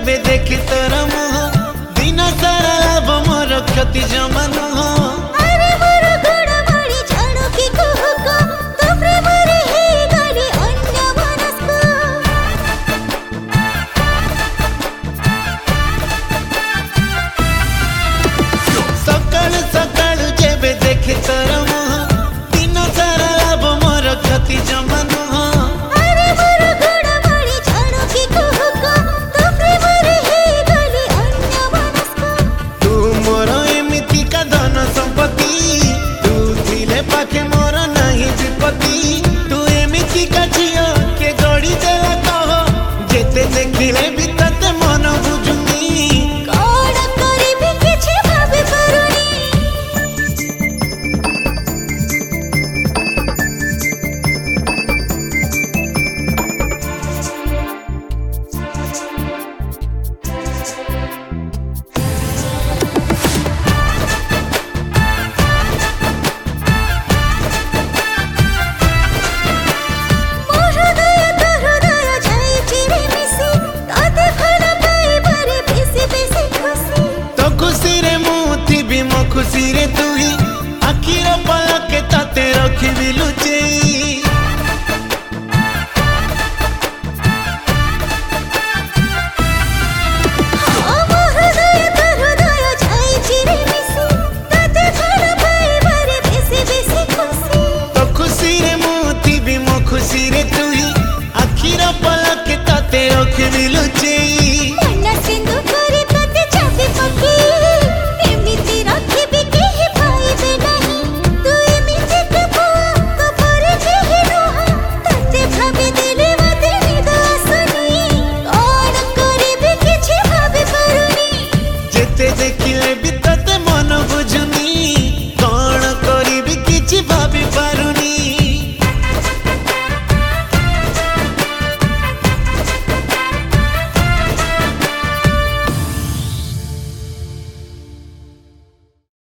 जेबे देखी तोर मुह दिन सारा लाभ मोर क्षति जमा नुह। अरे मोर गुण मणि जानो कि कुहुक तो प्रेम रे हे गली अन्य मनस्क। सकाळु सकाळु जेबे देखी तोर मुह दिन सारा लाभ मोर क्षति जमा नुह। अरे मोर गुण मणि जानो कि कुहुक तो प्रेम रे हे गली अन्य मनस्क। तू मोर एमिति का धन संपत्ति तू थिले पाखे मोर नहीं विपत्ति। तू एमिति का झियो के गड़ी देला कह जेते देखिले भी तते मन बुझुनी। कौन करिबि किछि भाबि पारुनी। मोर हृदय तो हृदय जाइछि रे मिसि ताते फल पाइबारे बेसी बेसी खुशी। तो खुशी रे मु थिबी मो खुशी रे तू ही आखिर पलके ताते रखिबी लुचि।